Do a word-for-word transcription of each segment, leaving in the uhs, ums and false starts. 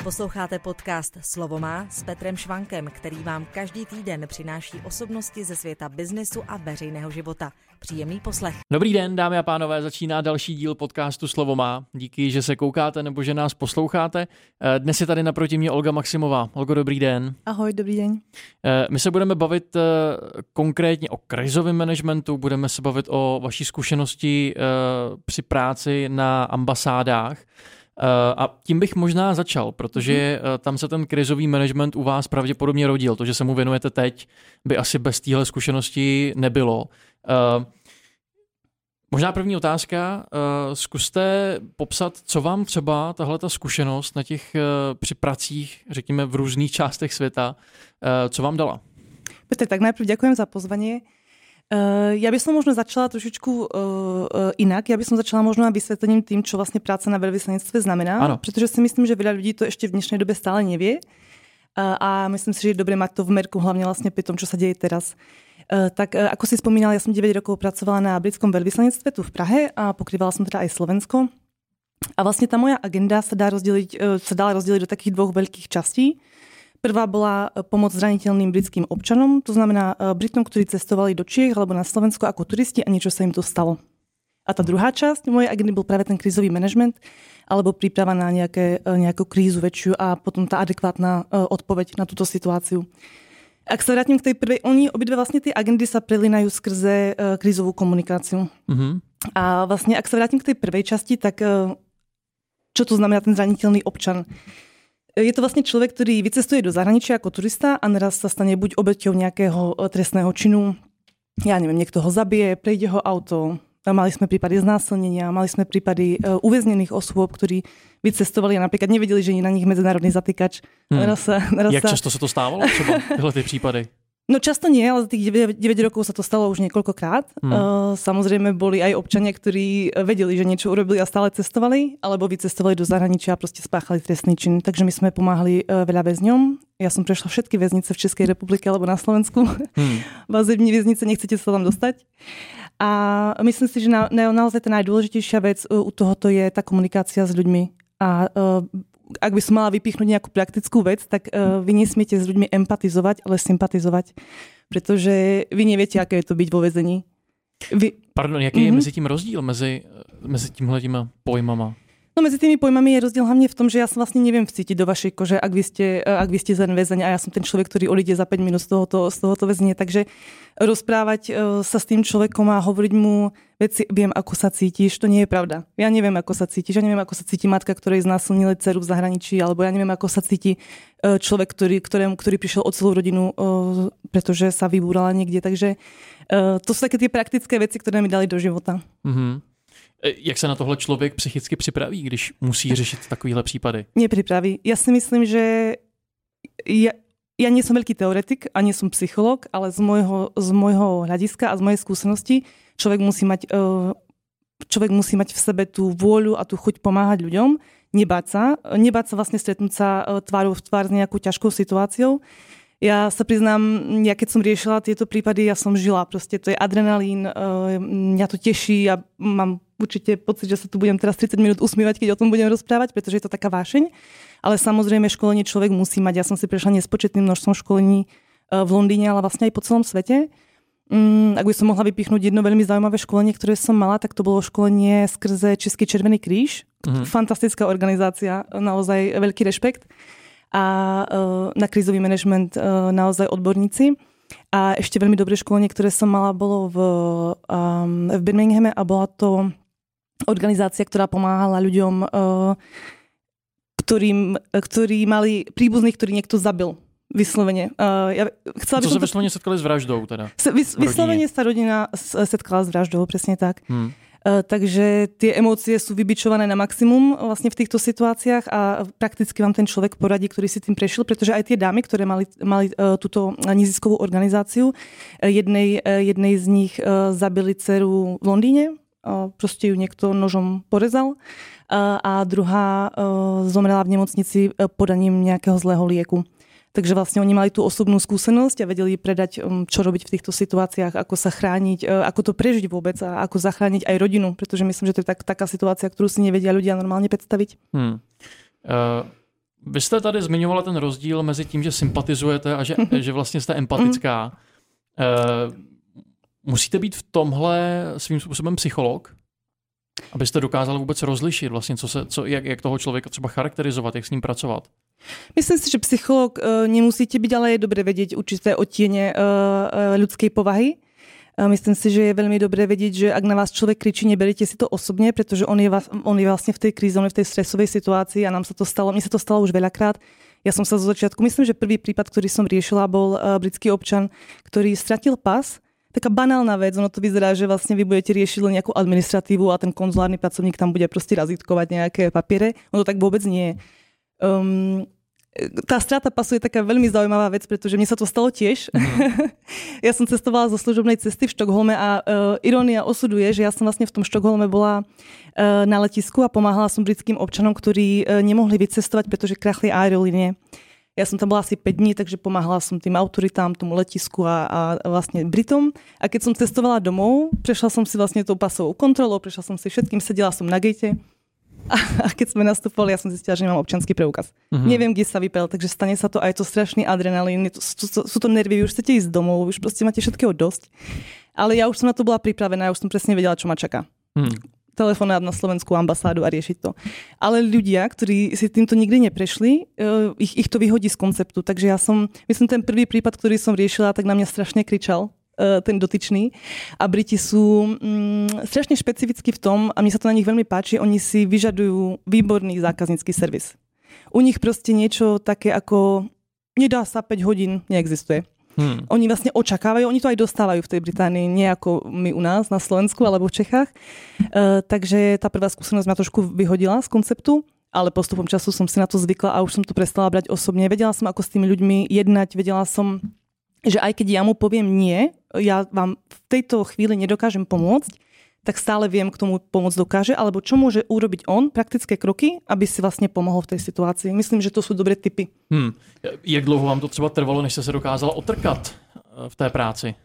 Posloucháte podcast Slovo má s Petrem Švankem, který vám každý týden přináší osobnosti ze světa biznesu a veřejného života. Příjemný poslech. Dobrý den, dámy a pánové, začíná další díl podcastu Slovo má. Díky, že se koukáte nebo že nás posloucháte. Dnes je tady naproti mě Olga Maximová. Olgo, dobrý den. Ahoj, dobrý den. My se budeme bavit konkrétně o krizovém managementu, budeme se bavit o vaší zkušenosti při práci na ambasádách. A tím bych možná začal, protože tam se ten krizový management u vás pravděpodobně rodil. To, že se mu věnujete teď, by asi bez téhle zkušenosti nebylo. Možná první otázka. Zkuste popsat, co vám třeba tahleta zkušenost na těch při pracích, řekněme v různých částech světa, co vám dala? Petr, tak najprv ďakujem za pozvanie. Uh, ja by som možno začala trošičku uh, uh, inak. Ja by som začala možno vysvetlením tým, čo vlastne práca na veľvyslanectve znamená. Ano. Pretože si myslím, že veľa ľudí to ešte v dnešnej dobe stále nevie. Uh, a myslím si, že je dobre mať to v merku, hlavne vlastne pri tom, čo sa deje teraz. Uh, tak uh, ako si spomínala, ja som deväť rokov pracovala na britskom veľvyslanectve tu v Prahe a pokrývala som teda aj Slovensko. A vlastne tá moja agenda sa dá rozdeliť, uh, sa dala rozdeliť do takých dvoch veľkých častí. Prvá bola pomoc zraniteľným britským občanom, to znamená Britom, ktorí cestovali do Čiech alebo na Slovensko ako turisti a niečo sa im to stalo. A tá druhá časť mojej agendy bol práve ten krízový manažment alebo príprava na nejaké, nejakú krízu väčšiu a potom tá adekvátna odpoveď na túto situáciu. Ak sa vrátim k tej prvej, oni obidve vlastne tie agendy sa prelínajú skrze krízovú komunikáciu. Mm-hmm. A vlastne ak sa vrátim k tej prvej časti, tak čo to znamená ten zraniteľný občan? Je to vlastne človek, ktorý vycestuje do zahraničia ako turista a naraz sa stane buď obeťou nejakého trestného činu, ja neviem, niekto ho zabije, prejde ho auto. Mali sme prípady znásilnenia, mali sme prípady uväznených osôb, ktorí vycestovali a napríklad nevedeli, že je na nich medzinárodný zatýkač. Hmm. Naraz sa, naraz Jak sa... často sa to stávalo? Třeba tyhle ty prípady? No často nie, ale za tých deväť rokov sa to stalo už niekoľkokrát. Hmm. Uh, samozrejme boli aj občania, ktorí vedeli, že niečo urobili a stále cestovali, alebo vycestovali do zahraničia a proste spáchali trestný čin. Takže my sme pomáhali uh, veľa väzňom. Ja som prešla všetky väznice v Českej republike alebo na Slovensku. Hmm. Vazební väznice, nechcete sa tam dostať. A myslím si, že na, na, naozaj tá najdôležitejšia vec uh, u tohoto je tá komunikácia s ľuďmi. A uh, ak by som mala vypichnúť nejakú praktickú vec, tak uh, vy nesmiete s ľuďmi empatizovať, ale sympatizovať. Pretože vy neviete, aké je to byť vo väzení. Vy... Pardon, jaký mm-hmm. je mezi tím rozdíl, mezi, mezi tímhletýma pojmama? No medzi tými pojmami je rozdiel hlavne v tom, že ja sa vlastne neviem vcítiť do vašej kože, ak vy ste, ak vy ste za väzeň a ja som ten človek, ktorý odíde za päť minút z tohoto, z tohoto väzenia. Takže rozprávať sa s tým človekom a hovoriť mu veci, viem, ako sa cítiš, to nie je pravda. Ja neviem, ako sa cítiš, ja neviem, ako sa cíti matka, ktorej znásilnili dceru v zahraničí, alebo ja neviem, ako sa cíti človek, ktorý, ktorému, ktorý prišiel o celú rodinu, pretože sa vybúrala niekde. Takže to sú také tie praktické veci, ktoré mi dali do života. Mhm. Jak se na tohle člověk psychicky připraví, když musí řešit takovýhle případy? Nepripraví. Ja si myslím, že ja, ja nie som veľký teoretik a nie som psychológ, ale z môjho, z môjho hľadiska a z mojej skúsenosti človek musí mať, človek musí mať v sebe tú vôľu a tú chuť pomáhať ľuďom, nebáť sa, nebáť sa vlastne stretnúť sa tvárou v tvár s nejakou ťažkou situáciou. Ja sa priznám, ja keď som riešila tieto prípady, ja som žila. Proste to je adrenalín, mňa to teší a mám určite pocit, že sa tu budem teraz tridsať minút usmievať, keď o tom budem rozprávať, pretože je to taká vášeň. Ale samozrejme školenie človek musí mať. Ja som si prešla nespočetným množstvom školení v Londýne, ale vlastne aj po celom svete. Ak by som mohla vypichnúť jedno veľmi zaujímavé školenie, ktoré som mala, tak to bolo školenie skrze Český Červený kríž. Mhm. Fantastická organizácia, naozaj veľký rešpekt. A na krízový manažment naozaj odborníci. A ešte veľmi dobré školenie, ktoré som mala, bolo v, um, v Birminghame a bola to organizácia, ktorá pomáhala ľuďom, uh, ktorým, ktorí mali príbuzných, ktorý niekto zabil. Vyslovene. Uh, ja chcela to sa vyslovene setkali s vraždou teda? Vys, vyslovene sa rodina setkala s vraždou, presne tak. Hmm. Uh, takže tie emócie sú vybičované na maximum vlastne v týchto situáciách a prakticky vám ten človek poradí, ktorý si tým prešiel, pretože aj tie dámy, ktoré mali, mali uh, túto neziskovú organizáciu, uh, jednej, uh, jednej z nich uh, zabili dceru v Londýne, uh, proste ju niekto nožom porezal uh, a druhá uh, zomrela v nemocnici uh, podaním nejakého zlého lieku. Takže vlastne oni mali tú osobnú skúsenosť a vedeli predať, čo robiť v týchto situáciách, ako sa chrániť, ako to prežiť vôbec a ako zachrániť aj rodinu, pretože myslím, že to je tak, taká situácia, ktorú si nevedia ľudia normálne predstaviť. Hmm. Uh, Vy jste tady zmiňovala ten rozdíl mezi tím, že sympatizujete a že, že vlastně jste empatická. Uh, musíte být v tomhle svým způsobem psycholog, abyste dokázali vůbec rozlišit vlastně, co se, co, jak, jak toho člověka třeba charakterizovat, jak s ním pracovat? Myslím si, že psycholog uh, nemusíte byť, ale je dobré vedieť určité odtiene uh, uh, ľudskej povahy. Uh, myslím si, že je veľmi dobré vedieť, že ak na vás človek kričí, neberiete si to osobne, pretože on je, on je vlastne v tej kríze, on je v tej stresovej situácii a nám sa to stalo, mne sa to stalo už veľakrát. Ja som sa zo začiatku, myslím, že prvý prípad, ktorý som riešila, bol uh, britský občan, ktorý stratil pas. Taká banálna vec, ono to vyzerá, že vlastne vy budete riešiť len nejakú administratívu a ten konzulárny pracovník tam bude proste razítkovať nejaké papiere. Ono to tak vôbec nie je. Um, tá strata pasu je taká veľmi zaujímavá vec, pretože mne sa to stalo tiež. Mm. Ja som cestovala zo služobnej cesty v Štokholme a uh, irónia osudu je, že ja som vlastne v tom Štokholme bola uh, na letisku a pomáhala som britským občanom, ktorí uh, nemohli vycestovať, pretože krachli aerolínie. Ja som tam bola asi päť dní, takže pomáhala som tým autoritám, tomu letisku a, a vlastne Britom. A keď som cestovala domov, prešla som si vlastne tou pasovou kontrolou, prešla som si všetkým, sedela som na gate. A keď sme nastupovali, ja som zistila, že nemám občiansky preukaz. Mm-hmm. Neviem, kde sa vypel, takže stane sa to aj to strašný adrenalín. To, sú, to, sú to nervy, vy už chcete ísť domov, už proste máte všetkého dosť. Ale ja už som na to bola pripravená, ja už som presne vedela, čo ma čaká. Mm. Telefonát na slovenskú ambasádu a riešiť to. Ale ľudia, ktorí si týmto nikdy neprešli, ich, ich to vyhodí z konceptu. Takže ja som, myslím, ten prvý prípad, ktorý som riešila, tak na mňa strašne kričal ten dotyčný. A Briti sú mm, strašne špecifickí v tom, a mne sa to na nich veľmi páči, oni si vyžadujú výborný zákaznícky servis. U nich proste niečo také ako nedá sa päť hodín, neexistuje. Hmm. Oni vlastne očakávajú, oni to aj dostávajú v tej Británii, nie ako my u nás na Slovensku alebo v Čechách. Uh, takže tá prvá skúsenosť ma trošku vyhodila z konceptu, ale postupom času som si na to zvykla a už som to prestala brať osobne. Vedela som, ako s tými ľuďmi jednať, vedela som, že aj keď ja mu poviem nie, ja vám v tejto chvíli nedokážem pomôcť, tak stále viem, k tomu pomôcť dokáže, alebo čo môže urobiť on, praktické kroky, aby si vlastne pomohol v tej situácii. Myslím, že to sú dobré tipy. Hmm. Jak dlouho vám to třeba trvalo, než ste sa dokázala otrkat v té práci?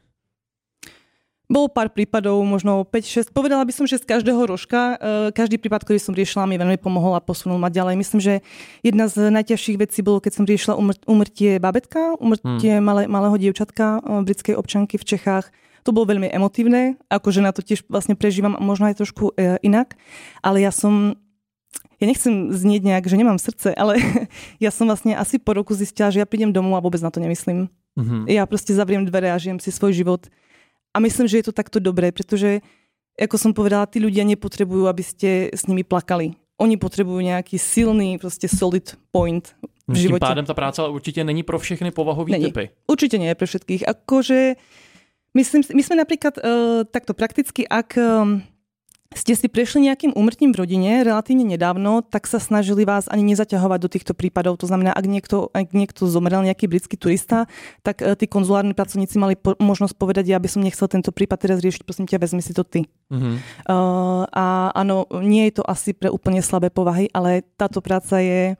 Bolo pár prípadov, možno päť šesť. Povedala by som, že z každého rožka, každý prípad, ktorý som riešila, mi veľmi pomohol a posunul ma ďalej. Myslím, že jedna z najťažších vecí bolo, keď som riešila úmrtie babetka, úmrtie hmm. malé, malého dievčatka, britskej občanky v Čechách. To bolo veľmi emotívne, akože na to tiež vlastne prežívam možno aj trošku e, inak, ale ja som, ja nechcem znieť nejak, že nemám srdce, ale ja som vlastne asi po roku zistila, že ja prídem domov a vôbec na to nemyslím. Mm-hmm. Ja proste zavriem dvere a žijem si svoj život a myslím, že je to takto dobré, pretože, ako som povedala, tí ľudia nepotrebujú, aby ste s nimi plakali. Oni potrebujú nejaký silný, proste solid point v živote. Tým pádem tá práca určite není pro všechny povahový není. typy. Určite nie je pre všetkých. Akože Myslím, my sme napríklad uh, takto prakticky, ak um, ste si prešli nejakým úmrtím v rodine relatívne nedávno, tak sa snažili vás ani nezaťahovať do týchto prípadov. To znamená, ak niekto, ak niekto zomrel, nejaký britský turista, tak uh, tí konzulárni pracovníci mali po- možnosť povedať, ja by som nechcel tento prípad teraz riešiť, prosím ťa, vezmi si to ty. Mm-hmm. Uh, a áno, nie je to asi pre úplne slabé povahy, ale táto práca je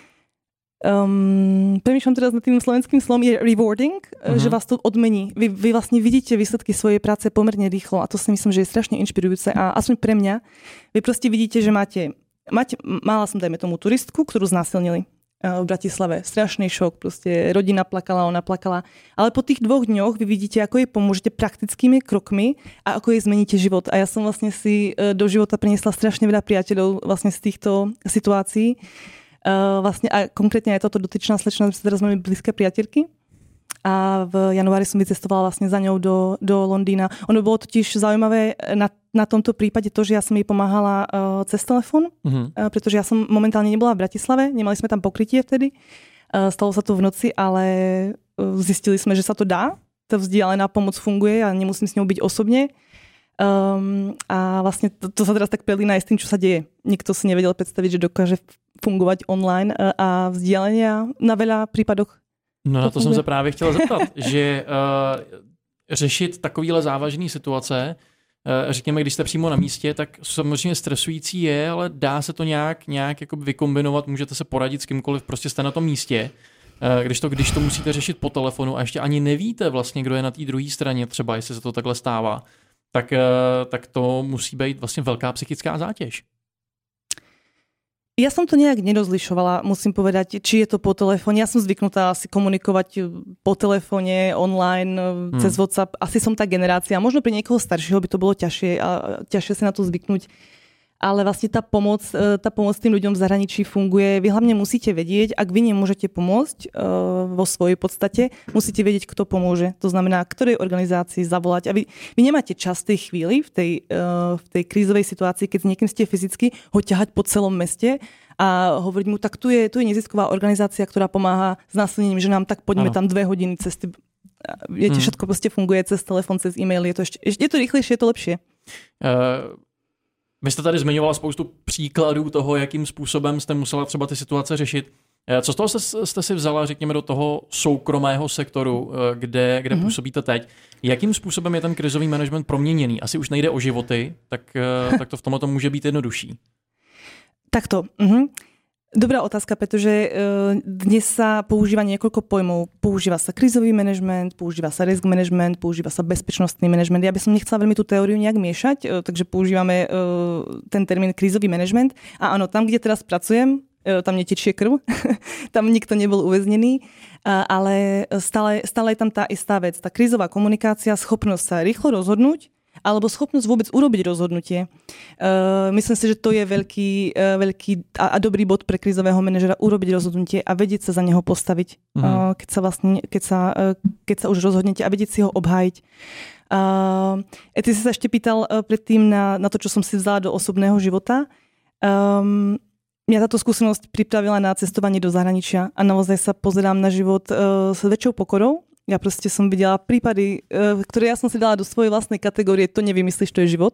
Um, premýšľam teraz nad tým slovenským slovom, je rewarding, uh-huh. že vás to odmení. Vy, vy vlastne vidíte výsledky svojej práce pomerne rýchlo a to si myslím, že je strašne inšpirujúce a aspoň pre mňa. Vy proste vidíte, že máte, máte mala som dajme tomu turistku, ktorú znásilnili uh, v Bratislave. Strašný šok, proste rodina plakala, ona plakala. Ale po tých dvoch dňoch vy vidíte, ako jej pomôžete praktickými krokmi a ako jej zmeníte život. A ja som vlastne si uh, do života priniesla strašne veľa priateľov vlastne z týchto situácií. Uh, vlastne a konkrétne aj toto dotyčná slečna, sme teraz máme blízke priateľky a v januári som vycestovala vlastne za ňou do, do Londýna. Ono bolo totiž zaujímavé na, na tomto prípade to, že ja som jej pomáhala uh, cez telefón, uh-huh. uh, pretože ja som momentálne nebola v Bratislave, nemali sme tam pokrytie vtedy, uh, stalo sa to v noci, ale uh, zistili sme, že sa to dá, tá vzdialená pomoc funguje a nemusím s ňou byť osobne. Um, a vlastne to, to sa teraz tak pelína aj s tým, čo sa deje. Nikto si nevedel predstaviť, že dokáže fungovať online a vzdialenia na veľa prípadoch. No na to, to jsem se právě chtěla zeptat, že uh, řešit takovýhle závažný situace, uh, řekněme, když jste přímo na místě, tak samozřejmě stresující je, ale dá se to nějak, nějak jako vykombinovat, můžete se poradit s kýmkoliv, prostě jste na tom místě. Uh, když to, když to musíte řešit po telefonu a ještě ani nevíte vlastně, kdo je na té druhé straně, třeba jestli se to takhle stává, tak, uh, tak to musí být vlastně velká psychická zátěž. Ja som to nejak nerozlišovala, musím povedať, či je to po telefóne. Ja som zvyknutá asi komunikovať po telefóne, online, hmm. cez WhatsApp. Asi som tá generácia. Možno pri niekoho staršieho by to bolo ťažšie a ťažšie sa na to zvyknúť. Ale vlastne tá pomoc, tá pomoc tým ľuďom v zahraničí funguje. Vy hlavne musíte vedieť, ak vy nemôžete pomôcť uh, vo svojej podstate, musíte vedieť, kto pomôže. To znamená, ktorej organizácii zavolať. A vy, vy nemáte čas v tej chvíli, v tej, uh, v tej krízovej situácii, keď s niekým ste fyzicky, ho ťahať po celom meste a hovoriť mu, tak tu je, tu je nezisková organizácia, ktorá pomáha s násilnením ženám, tak poďme ano. Tam dve hodiny cesty. Viete, hmm. všetko proste funguje cez telefon, cez e-mail. Je to, ešte, je to rýchlejšie, je to lepšie. Uh... Vy jste tady zmiňovala spoustu příkladů toho, jakým způsobem jste musela třeba ty situace řešit. Co z toho jste, jste si vzala, řekněme, do toho soukromého sektoru, kde, kde mm-hmm. působíte teď? Jakým způsobem je ten krizový management proměněný? Asi už nejde o životy, tak, tak to v tomhle to může být jednodušší. Takto. Mm-hmm. Dobrá otázka, pretože dnes sa používa niekoľko pojmov. Používa sa krízový manažment, používa sa risk management, používa sa bezpečnostný manažment. Ja by som nechcela veľmi tú teóriu nejak miešať, takže používame ten termín krízový manažment. A áno, tam, kde teraz pracujem, tam netečie krv, tam nikto nebol uväznený, ale stále, stále je tam tá istá vec. Tá krízová komunikácia, schopnosť sa rýchlo rozhodnúť, alebo schopnosť vôbec urobiť rozhodnutie. Uh, myslím si, že to je veľký, uh, veľký a, a dobrý bod pre krízového manažera urobiť rozhodnutie a vedieť sa za neho postaviť, mm. uh, keď sa vlastne, keď sa, uh, keď sa už rozhodnete a vedieť si ho obhájiť. Uh, ty si sa ešte pýtal uh, predtým na, na to, čo som si vzala do osobného života. Um, Mňa táto skúsenosť pripravila na cestovanie do zahraničia a naozaj sa pozerám na život uh, s väčšou pokorou. Ja proste som videla prípady, ktoré ja som si dala do svojej vlastnej kategórie, to nevymyslíš, to je život.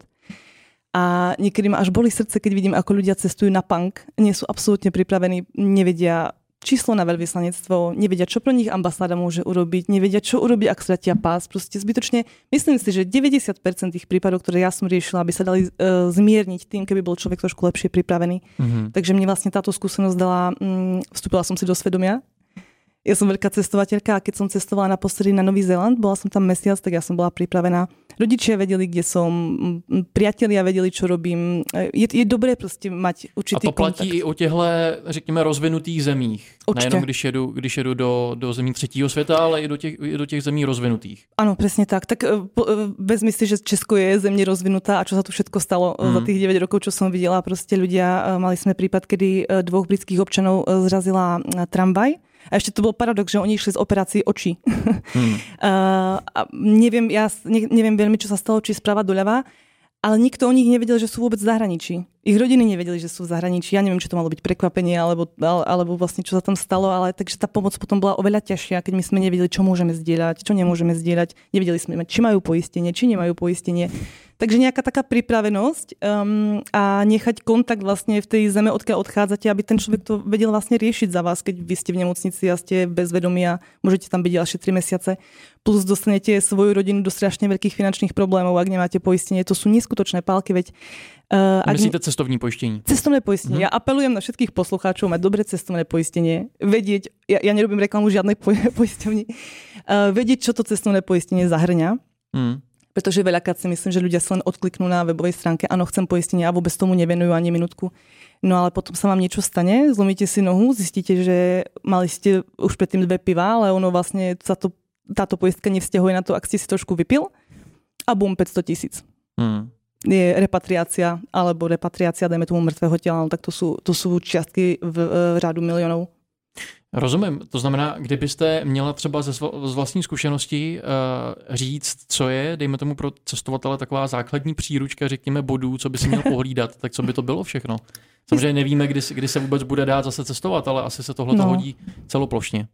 A niekedy ma až boli srdce, keď vidím, ako ľudia cestujú na punk, nie sú absolútne pripravení, nevedia číslo na veľvyslanectvo, nevedia, čo pro nich ambasáda môže urobiť, nevedia, čo urobiť, ak stratia pás. Proste zbytočne, myslím si, že deväťdesiat percent tých prípadov, ktoré ja som riešila, by sa dali uh, zmierniť tým, keby bol človek trošku lepšie pripravený. Mm-hmm. Takže mne vlastne táto skúsenosť dala, um, vstúpila som si do svedomia. Ja som veľká cestovateľka a keď som cestovala naposledy na Nový Zéland, bola som tam mesiac, tak ja som bola pripravená. Rodičia vedeli, kde som, priatelia vedeli, čo robím. Je, je dobré proste mať určitý kontakt. A to platí kontakt. I o těchto, řekněme, rozvinutých zemích. Určite. Nejenom když jedu, když jedu do, do zemí třetího světa, ale i do těch, i do těch zemí rozvinutých. Áno, presne tak. Tak vezmi si, že Česko je zemne rozvinutá a čo sa tu všetko stalo mm. za tých deväť rokov, čo som videla. Proste ľudia, mali sme prípad, kedy dvoch britských občanov zrazila tramvaj. A ešte to bol paradox, že oni išli z operácií očí. Hmm. uh, a neviem, ja ne, neviem veľmi, čo sa stalo, či správa doľava, ale nikto o nich nevedel, že sú vôbec v zahraničí. Ich rodiny nevedeli, že sú v zahraničí. Ja neviem, či to malo byť prekvapenie, alebo, alebo vlastne čo sa tam stalo, ale takže tá pomoc potom bola oveľa ťažšia, keď my sme nevedeli, čo môžeme zdieľať, čo nemôžeme zdieľať. Nevedeli sme, či majú poistenie, či nemajú poistenie. Takže nejaká taká pripravenosť um, a nechať kontakt vlastne v tej zeme, odkiaľ odchádzate, aby ten človek to vedel vlastne riešiť za vás, keď vy ste v nemocnici a ste bez vedomia a môžete tam byť ďalšie tri mesiace. Plus dostanete svoju rodinu do strašne veľkých finančných problémov, ak nemáte poistenie. To sú neskutočné pálky, veď Uh, Myslíte ne... cestovní poistenie? Cestovné poistenie. Mm-hmm. Ja apelujem na všetkých poslucháčov mať dobré cestovné poistenie. Vedieť, ja, ja nerobím reklamu žiadnej po, poisťovni, uh, vedieť, čo to cestovné poistenie zahrňa. Mm. Pretože veľakrát si myslím, že ľudia sa len odkliknú na webovej stránke, áno, chcem poistenie a vôbec tomu nevenujú ani minútku. No ale potom sa vám niečo stane, zlomíte si nohu, zistíte, že mali ste už predtým dve piva, ale ono vlastne sa to, táto poistka nevzťahuje na to, ak ste si trošku vypil a bum, päťsto tisíc. Mm. Je repatriácia, alebo repatriácia, dajme tomu mŕtvého tela, no tak to sú, to sú čiastky v, v řádu milionů. Rozumím. To znamená, kdybyste měla třeba ze z vlastní zkušeností uh, říct, co je, dejme tomu pro cestovatele taková základní příručka, řekněme bodů, co by si měl pohlídat, tak co by to bylo všechno? Samozřejmě nevíme, kdy, kdy se vůbec bude dát zase cestovat, ale asi se tohle no. hodí celoplošně.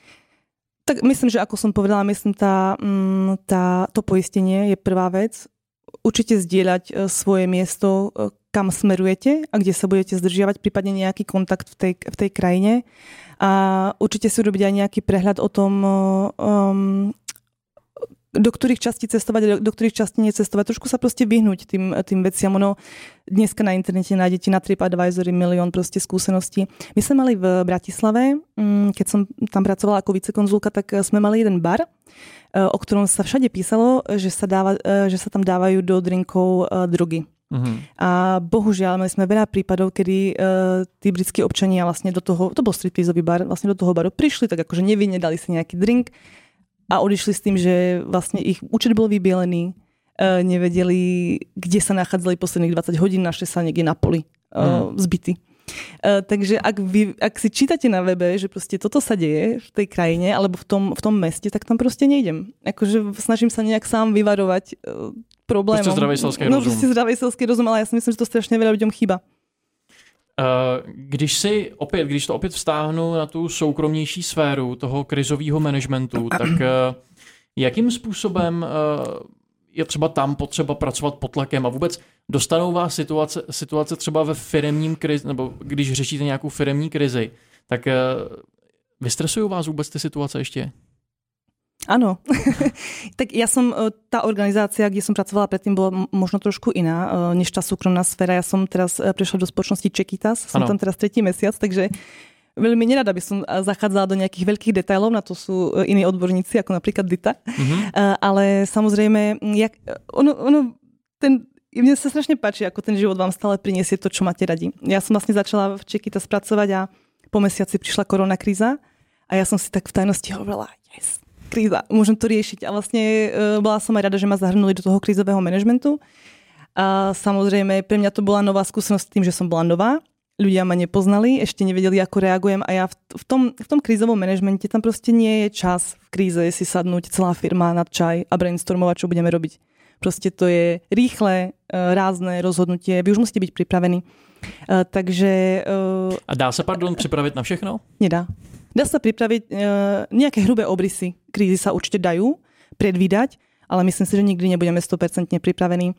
Tak myslím, že ako som povedala, myslím, tá, tá, to poistenie je prvá vec. Určite zdieľať svoje miesto, kam smerujete a kde sa budete zdržiavať, prípadne nejaký kontakt v tej, v tej krajine. A určite si urobiť aj nejaký prehľad o tom, um, do ktorých častí cestovať, do, do ktorých častí necestovať. Trošku sa proste vyhnúť tým, tým veciam. Ono dneska na internete nájdete na TripAdvisory milión proste skúseností. My sme mali v Bratislave, keď som tam pracovala ako vicekonzulka, tak sme mali jeden bar, o ktorom sa všade písalo, že sa, dáva, že sa tam dávajú do drinkov drogy. Mm-hmm. A bohužiaľ, mali sme veľa prípadov, kedy uh, tí britskí občania vlastne do toho, to bol stripteaseový bar, vlastne do toho baru prišli, tak akože nevinne dali si nejaký drink a odišli s tým, že vlastne ich účet bol vybielený, uh, nevedeli, kde sa nachádzali posledných dvadsať hodín, našli sa niekde na poli uh, mm. zbytí. Uh, takže ak, vy, ak si čítate na webe, že proste toto sa deje v tej krajine alebo v tom, v tom meste, tak tam proste nejdem. Akože snažím sa nejak sám vyvarovať uh, problémom. Proste zdravej selský no, rozum. Proste zdravej selský rozum, ale ja si myslím, že to strašně veľa ľuďom chýba. Uh, když si opět, když to opět vztáhnu na tu soukromnější sféru toho krizového managementu, tak uh, jakým způsobem uh, je třeba tam potřeba pracovat pod tlakem a vůbec dostanou vás situace, situace třeba ve firemním krizi, nebo když řešíte nějakou firemní krizi, tak uh, vystresujú vás vůbec ty situace ještě? Áno. Tak ja som, tá organizácia, kde som pracovala predtým, bola možno trošku iná, než tá súkromná sféra. Ja som teraz prešla do spoločnosti Čekitas, som ano. Tam teraz tretí mesiac, takže veľmi nerada by som zachádzala do nejakých veľkých detailov, na to sú iní odborníci, ako napríklad Dita. Mm-hmm. Ale samozrejme, jak, ono, ono, ten, mne sa strašne páči, ako ten život vám stále priniesie to, čo máte radi. Ja som vlastne začala v Čekitas pracovať a po mesiaci prišla korona kríza a ja som si tak v tajnosti hovorila, yes, kríza, môžem to riešiť. A vlastne e, bola som aj rada, že ma zahrnuli do toho krízového manažmentu. A samozrejme, pre mňa to bola nová skúsenosť tým, že som bola nová. Ľudia ma nepoznali, ešte nevedeli, ako reagujem. A ja v, v, tom, v tom krízovom manažmente tam proste nie je čas v kríze si sadnúť celá firma nad čaj a brainstormovať, čo budeme robiť. Proste to je rýchle, e, rázne rozhodnutie. Vy už musíte byť pripravení. E, takže... E, a dá sa, pardon, pripraviť na všechno? Nedá. Dá sa pripraviť, e, nejaké hrubé obrysy krízy sa určite dajú predvídať, ale myslím si, že nikdy nebudeme sto percent pripravení. E,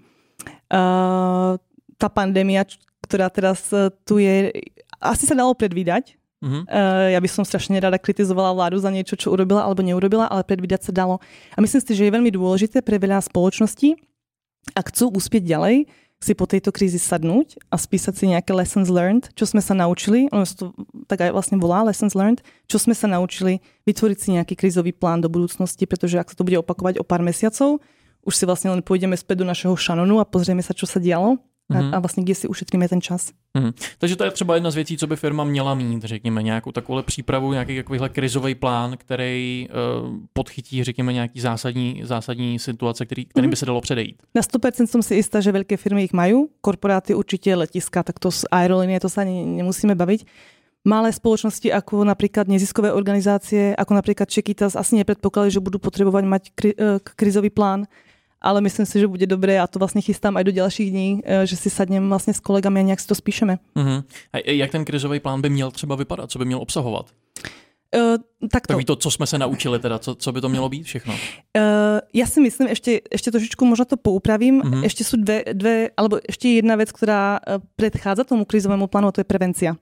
tá pandémia, ktorá teraz tu je, asi sa dalo predvídať. Mm-hmm. E, ja by som strašne rada kritizovala vládu za niečo, čo urobila alebo neurobila, ale predvídať sa dalo. A myslím si, že je veľmi dôležité pre veľa spoločností, ak chcú uspieť ďalej, si po tejto krízi sadnúť a spísať si nejaké lessons learned, čo sme sa naučili, ono to tak aj vlastne volá lessons learned, čo sme sa naučili, vytvoriť si nejaký krízový plán do budúcnosti, pretože ak sa to bude opakovať o pár mesiacov, už si vlastne len pôjdeme späť do našeho šanonu a pozrieme sa, čo sa dialo. Mm-hmm. A vlastně kde si ušetříme ten čas. Mm-hmm. Takže to je třeba jedna z věcí, co by firma měla mít, řekněme, nějakou takovou přípravu, nějaký takovýhle krizový plán, který uh, podchytí, řekněme, nějaký zásadní, zásadní situace, který, kterým by se dalo předejít. Na sto percent som si istá, že veľké firmy ich majú, korporáty určite, letiska, tak to z aerolínie, to sa ne, nemusíme baviť. Malé spoločnosti ako napríklad neziskové organizácie, ako napríklad Čekitas, asi nepredpokladajú, že budú potrebovať mať kri- krizový plán, ale myslím si, že bude dobré a to vlastně chystám aj do ďalších dní, že si sadnem vlastně s kolegami a nějak si to spíšeme. Uh-huh. A jak ten krizový plán by měl třeba vypadat? Co by měl obsahovat? Uh, tak to. Takový to, co jsme se naučili teda, co, co by to mělo být všechno? Uh, ja si myslím, ešte, ešte trošičku možno to poupravím, uh-huh. ešte sú dve, dve, alebo ešte jedna vec, ktorá predchádza tomu krizovému plánu, a to je prevencia.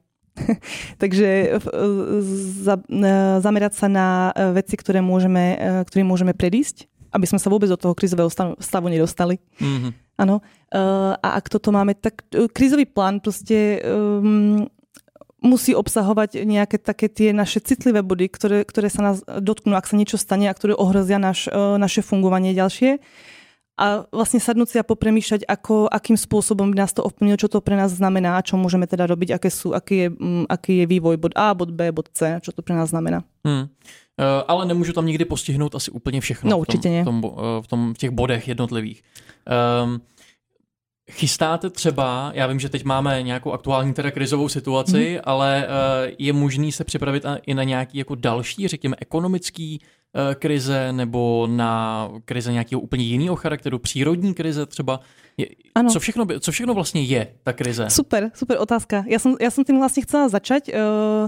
Takže za, zamerať sa na veci, ktoré môžeme, ktorým môžeme predísť, aby sme sa vôbec do toho krizového stavu nedostali. Mm-hmm. Áno. Uh, a ak toto máme, tak krizový plán proste um, musí obsahovať nejaké také tie naše citlivé body, ktoré, ktoré sa nás dotknú, ak sa niečo stane a ktoré ohrozia naš, uh, naše fungovanie ďalšie. A vlastne sadnúť si a popremýšľať, ako, akým spôsobom by nás to ovplyvnilo, čo to pre nás znamená, čo môžeme teda robiť, aké sú, aký je, um, aký je vývoj bod A, bod B, bod C, čo to pre nás znamená. Mm. Uh, ale nemůžu tam nikdy postihnout asi úplně všechno. No, určitě v, ne. tom, v, tom, v, tom, v těch bodech jednotlivých. Um, chystáte třeba, já vím, že teď máme nějakou aktuální teda krizovou situaci, mm. ale uh, je možný se připravit i na nějaký jako další, řekněme, ekonomický uh, krize nebo na krize nějakého úplně jiného charakteru, přírodní krize třeba. Je, co, všechno, co všechno vlastně je ta krize? Super, super otázka. Ja som, ja som tým vlastne chcela začať. Uh...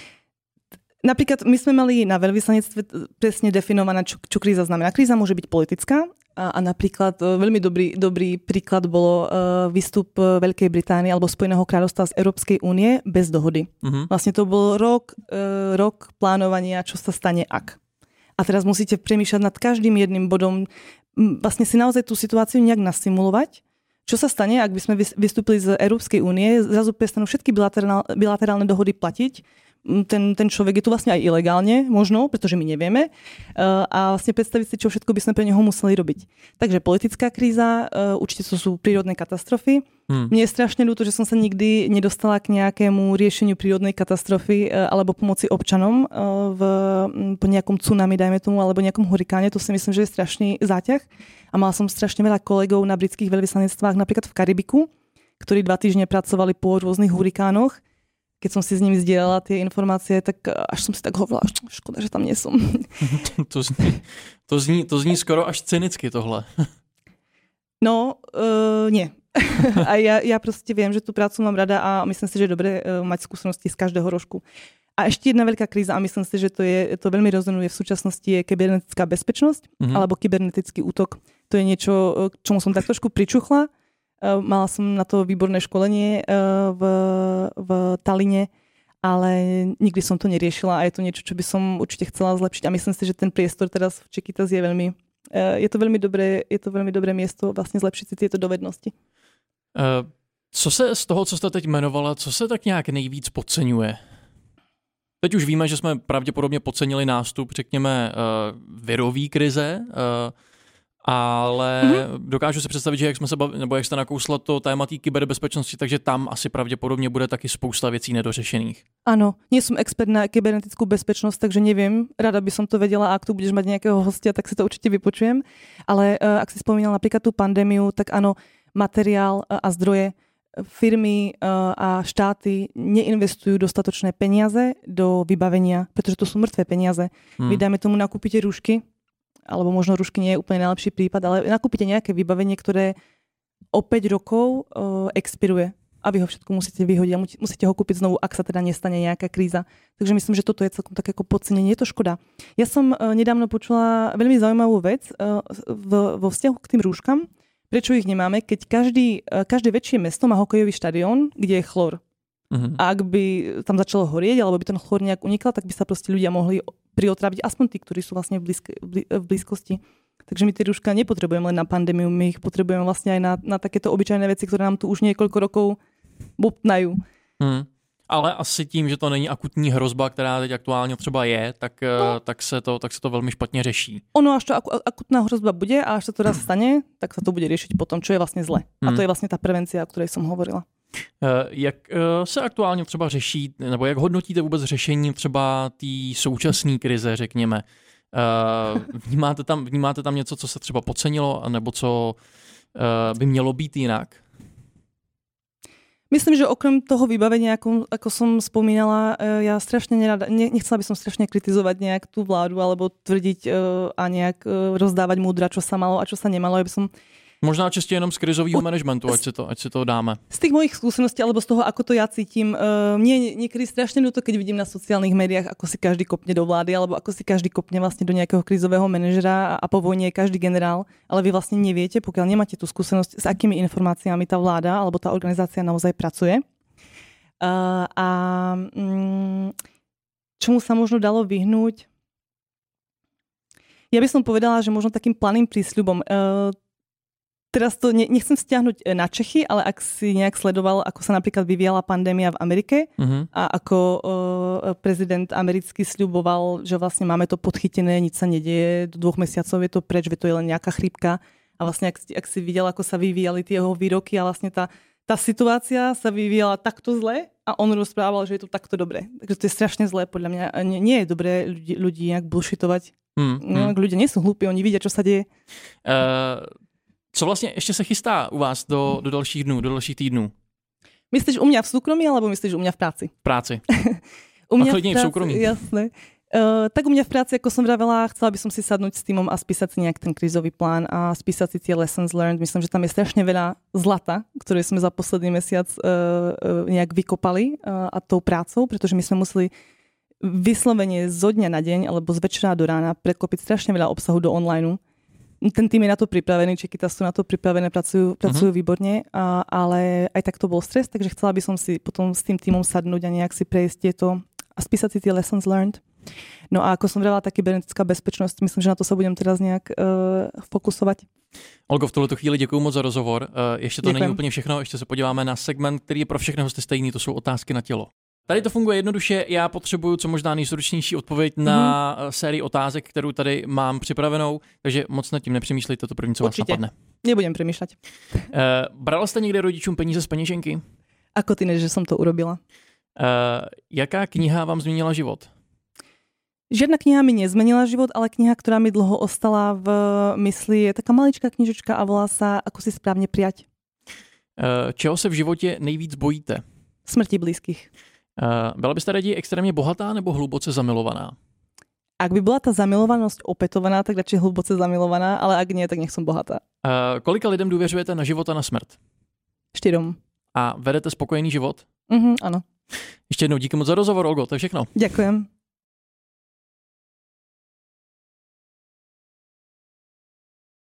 Napríklad my sme mali na veľvyslanectve presne definované, čo, čo kríza znamená. Kríza môže byť politická a, a napríklad veľmi dobrý, dobrý príklad bolo uh, výstup Veľkej Británie alebo Spojeného kráľovstva z Európskej únie bez dohody. Uh-huh. Vlastne to bol rok, uh, rok plánovania, čo sa stane ak. A teraz musíte premýšľať nad každým jedným bodom, vlastne si naozaj tú situáciu nejak nasimulovať. Čo sa stane, ak by sme vystúpili z Európskej únie, zrazu prestanú všetky bilaterálne, bilaterálne dohody platiť, ten, ten človek je tu vlastne aj ilegálne, možno, pretože my nevieme. A vlastne predstaviť si, čo všetko by sme pre neho museli robiť. Takže politická kríza, určite to sú prírodné katastrofy. Hmm. Mne je strašne ľúto, že som sa nikdy nedostala k nejakému riešeniu prírodnej katastrofy alebo pomoci občanom v, po nejakom tsunami, dajme tomu, alebo nejakom hurikáne. To si myslím, že je strašný záťah. A mala som strašne veľa kolegov na britských veľvyslanectvách, napríklad v Karibiku, ktorí dva týždne pracovali po rôznych hurikánoch. Keď som si s nimi zdieľala tie informácie, tak až som si tak hovorila, škoda, že tam nie som. to, zní, to, zní, to zní skoro až cynicky tohle. No, uh, nie. A ja, ja proste viem, že tú prácu mám rada a myslím si, že je dobré uh, mať skúsenosti z každého rožku. A ešte jedna veľká kríza, a myslím si, že to, je, to veľmi rezonuje v súčasnosti, je kybernetická bezpečnosť mm-hmm. alebo kybernetický útok. To je niečo, čomu som tak trošku pričuchla. Uh, mala som na to výborné školenie uh, v, v Taline, ale nikdy som to neriešila a je to niečo, čo by som určite chcela zlepšiť. A myslím si, že ten priestor teraz v Chiquitas je veľmi, uh, je to veľmi dobré, je to veľmi dobré miesto vlastne zlepšiť si tieto dovednosti. Uh, co se z toho, co jste teď jmenovala, co se tak nějak nejvíc podceňuje? Teď už víme, že jsme pravděpodobně podcenili nástup, řekněme, uh, virový krize, uh, ale mm-hmm. dokážu si představit, že jak jsme se bavili, nebo jak jste nakousla to téma té kyberbezpečnosti, takže tam asi pravděpodobně bude taky spousta věcí nedořešených. Áno, nie som expert na kybernetickú bezpečnosť, takže neviem. Rada by som to vedela, ak tu budeš mať nejakého hostia, tak si to určite vypočujem. Ale uh, ak si spomínal napríklad tú pandémiu, tak áno, materiál uh, a zdroje, firmy uh, a štáty neinvestujú dostatočné peniaze do vybavenia, pretože to sú mŕtve peniaze. Hmm. Vy dajme tomu nakúpite rúšky, alebo možno rúšky nie je úplne najlepší prípad, ale nakúpite nejaké vybavenie, ktoré o päť rokov uh, expiruje a vy ho všetko musíte vyhodiť a musíte ho kúpiť znovu, ak sa teda nestane nejaká kríza. Takže myslím, že toto je celkom tak ako podcenenie. Je to škoda. Ja som uh, nedávno počula veľmi zaujímavú vec uh, v, vo vzťahu k tým rúškam. Prečo ich nemáme, keď každý, uh, každé väčšie mesto má hokejový štadión, kde je chlor. Uh-huh. A ak by tam začalo horieť, alebo by ten chlor nejak unikal, tak by sa proste ľudia mohli priotráviť, aspoň tí, ktorí sú vlastne v, blízk- v blízkosti. Takže my tie rúška nepotrebujeme len na pandémiu, my ich potrebujeme vlastne aj na, na takéto obyčajné veci, ktoré nám tu už niekoľko rokov bobtnajú. Hmm. Ale asi tím, že to není akutní hrozba, která teď aktuálně třeba je, tak, no. tak, se, to, tak se to velmi špatně řeší. Ono, až to akutná hrozba bude a až sa to raz stane, tak sa to bude riešiť potom, čo je vlastne zle. Hmm. A to je vlastne tá prevencia, o ktorej som hovorila. Jak se aktuálně třeba řeší, nebo jak hodnotíte vůbec řešení třeba té současné krize, řekněme? Vnímáte tam, vnímáte tam něco, co se třeba podcenilo, nebo co by mělo být jinak? Myslím, že okrem toho vybavenia, ako, ako som spomínala, ja strašne nerada, ne, nechcela by som strašne kritizovať nejak tú vládu alebo tvrdiť a nejak rozdávať múdra, čo sa malo a čo sa nemalo. Ja by som Možná čistě jenom z krizového managementu, ať si, to, ať si to dáme. Z tých mojich skúseností, alebo z toho, ako to ja cítim, uh, mne niekedy strašne ľúto, keď vidím na sociálnych médiách, ako si každý kopne do vlády, alebo ako si každý kopne vlastne do nejakého krizového manažera a, a po vojne je každý generál, ale vy vlastne neviete, pokiaľ nemáte tú skúsenosť, s akými informáciami tá vláda alebo tá organizácia naozaj pracuje. Uh, a um, čomu sa možno dalo vyhnúť? Ja by som povedala, že možno takým planým prísľubom. Uh, Teraz to nechcem stiahnuť na Čechy, ale ak si nejak sledoval, ako sa napríklad vyvíjala pandémia v Amerike uh-huh. a ako uh, prezident americký sľuboval, že vlastne máme to podchytené, nič sa nedieje, do dvoch mesiacov je to preč, že to je len nejaká chrípka. A vlastne ak, ak si videl, ako sa vyvíjali tie jeho výroky a vlastne tá, tá situácia sa vyvíjala takto zle a on rozprával, že je to takto dobre. Takže to je strašne zlé podľa mňa. Nie, nie je dobré ľudí, ľudí nejak bullshitovať. Hmm, hmm. Ľudia nie sú hlúpi, oni vidia, čo sa deje. Uh... Co vlastně ještě se chystá u vás do, do dalších dnů, do dalších týdnů? Myslíš u mňa v súkromí, alebo myslíš u mňa v práci? V práci. U mňa v, v súkromí. Jasné. Uh, tak u mňa v práci, ako som vravela, chcela by som si sadnúť s týmom a spísať si nejak ten krízový plán a spísať si tie lessons learned. Myslím, že tam je strašne veľa zlata, ktoré sme za posledný mesiac uh, uh, nejak vykopali uh, a tou prácou, pretože my sme museli vyslovene zo dňa na deň alebo z večera do rána prekopiť strašne veľa obsahu do online. Ten tým je na to pripravený, Chiquitas sú na to pripravené, pracujú, pracujú uh-huh. výborne, a, ale aj tak to bol stres, takže chcela by som si potom s tým týmom sadnúť a nejak si prejsť tieto a spísať si tie lessons learned. No a ako som vravala, tá kybernetická bezpečnosť, myslím, že na to sa budem teraz nejak uh, fokusovať. Olgo, v tuto chvíli děkuji moc za rozhovor. Uh, ještě to Děkujem. Není úplně všechno, ještě se podíváme na segment, který je pro všechny hosty stejný, to jsou otázky na tělo. Tady to funguje jednoduše, já potřebuju co možná nejstručnější odpověď na mm. sérii otázek, kterou tady mám připravenou, takže moc nad tím nepřemýšlejte, to první, co Určitě. vás napadne. Nebudem přemýšlet. Uh, brala jste někde rodičům peníze z peněženky? Ako ty než, že som to urobila? Uh, jaká kniha vám změnila život? Žiadna kniha mi nezmenila život, ale kniha, ktorá mi dlho ostala v mysli, je taká maličká knižočka a volá sa Ako si správne prijať. Uh, čeho se v životě nejvíc bojíte? Smrti blízkych. Uh, byla byste raději extrémně bohatá nebo hluboce zamilovaná? Ak by bola tá zamilovanosť opätovaná, tak radšej hluboce zamilovaná, ale ak nie, tak nech som bohatá. Uh, kolika lidem důvěřujete na život a na smrt? Štyrom. A vedete spokojený život? Mhm, áno. Ještě jednou díky moc za rozhovor, Olgo, to je všechno. Ďakujem.